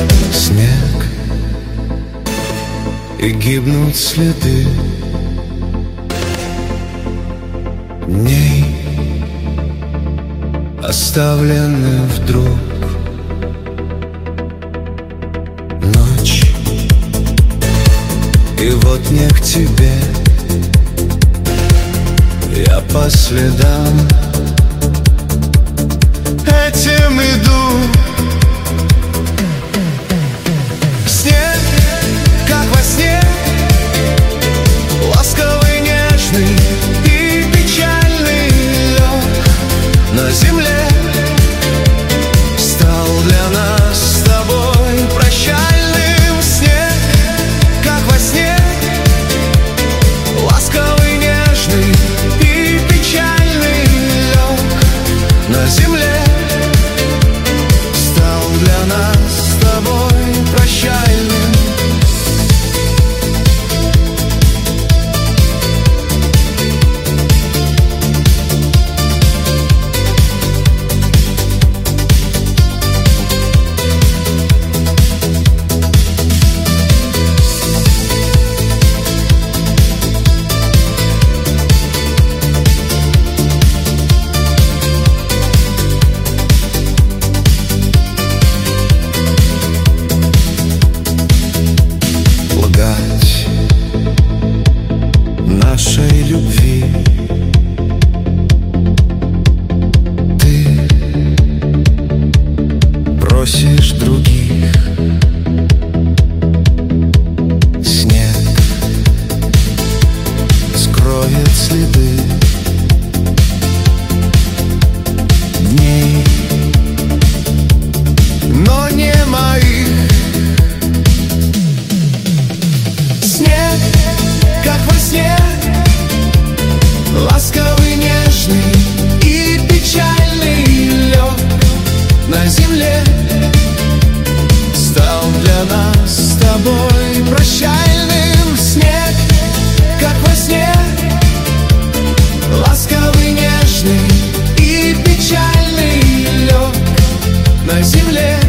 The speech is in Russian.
Снег, и гибнут следы дней, оставлены вдруг. Ночь, и вот не к тебе я по следам этим иду. Снег, как во сне, ласковый, нежный и печальный лег на земле, стал для нас с тобой прощальным. Снег, как во сне, ласковый, нежный и печальный лег на земле, стал для нас с тобой прощальным. Нашей любви ты просишь других. Снег скроет следы дней, но не моих. Снег, как во сне, ласковый, нежный и печальный лег на земле, стал для нас с тобой прощальным. Снег, как во сне, ласковый, нежный и печальный лег на земле,